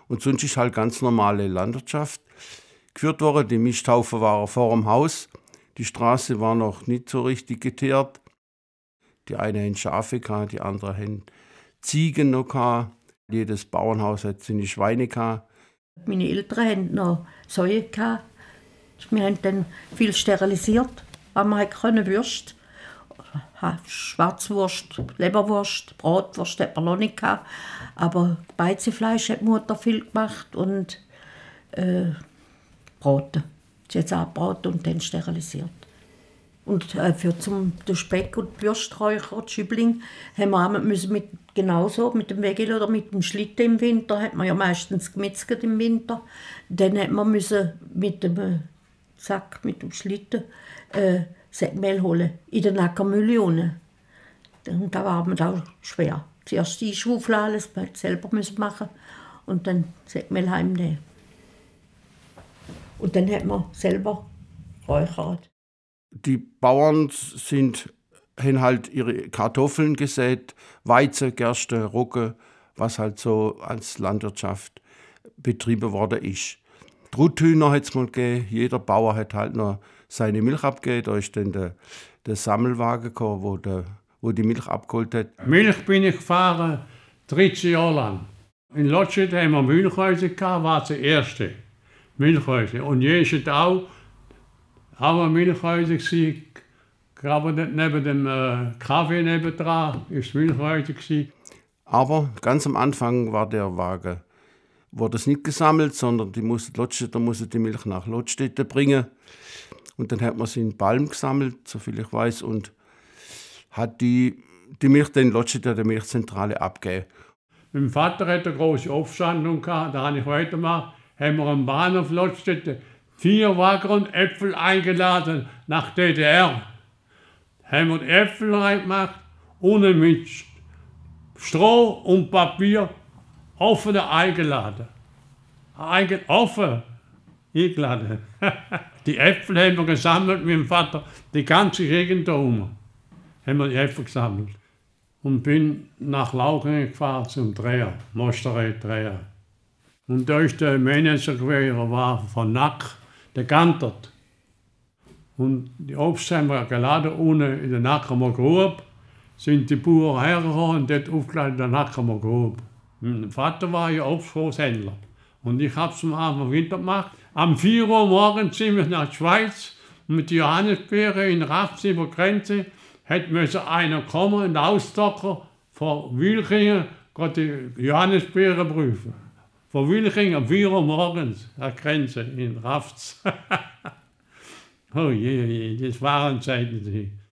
Und sonst ist halt ganz normale Landwirtschaft geführt worden. Die Misthaufen waren vor dem Haus. Die Straße war noch nicht so richtig geteert. Die eine haben Schafe gehabt, die andere haben Ziegen noch gehabt. Jedes Bauernhaus hat seine Schweine gehabt. Meine Eltern hatten noch Säue gehabt. Wir haben dann viel sterilisiert, was man konnte, Würste. Schwarzwurst, Leberwurst, Bratwurst hat man noch nicht gehabt. Aber Beizefleisch hat die Mutter viel gemacht und Braten. Sie hat es auch gebraten und dann sterilisiert. Und für den Speck und die Würsträucher, die Schübling, haben wir auch genauso mit dem Wegel oder mit dem Schlitten im Winter, hat man ja meistens gemetzelt im Winter. Dann hat man mit dem Sack, mit dem Schlitten, Säckmehl holen, in den Ackermühle unten. Und da war mir auch schwer. Zuerst einschaufeln, alles, weil ich selber machen und dann Säckmehl heimnehmen. Und dann hat man selber räuchert. Die Bauern haben halt ihre Kartoffeln gesät, Weizen, Gerste, Roggen, was halt so als Landwirtschaft betrieben worden ist. Truthühner hat es mal gegeben, jeder Bauer hat halt noch seine Milch abgegeben. Da ist dann der Sammelwagen gekommen, wo die Milch abgeholt hat. Milch bin ich gefahren, 13 Jahre lang. In Lotschet haben wir Milchhäuser gehabt, war das erste Milchhäuser. Und Jeschet auch ein Milchhäuser gewesen, gerade neben dem Kaffee nebendran, ist das Milchhäuser gewesen. Aber ganz am Anfang war der Wagen, wurde es nicht gesammelt, sondern die Lotstädter mussten die Milch nach Lottstetten bringen. Und dann hat man sie in Balm gesammelt, soviel ich weiß, und hat die Milch dann in Lottstetten der Milchzentrale abgegeben. Mein Vater hatte eine große Aufstandung gehabt, da habe ich weitergemacht, haben wir am Bahnhof Lottstetten 4 Wagen Äpfel eingeladen nach DDR. Haben wir Äpfel reingemacht, ohne mit Stroh und Papier, offen eingeladen. Offen eingeladen. Die Äpfel haben wir gesammelt mit dem Vater, die ganze Gegend da rum. Haben wir die Äpfel gesammelt. Und bin nach Lauchingen gefahren zum Dreher, Mosterei-Dreher. Und da ist der Manager gewesen, war von Nack, der Gantert. Und die Obst haben wir geladen, ohne in den Nacken mal gehoben. Sind die Bauern hergekommen und dort aufgeladen, in den Nacken mal gehoben. Mein Vater war ja Obstgroßhändler. Und ich habe es am Anfang Winter gemacht. Am 4 Uhr morgens sind wir nach der Schweiz und mit Johannisbeeren in Rafts über die Grenze. Hätte einer kommen, ein Austocker von Wilchingen, die Johannisbeeren prüfen. Von Wilchingen um 4 Uhr morgens an der Grenze in Rafts. Oh je, das waren Zeiten.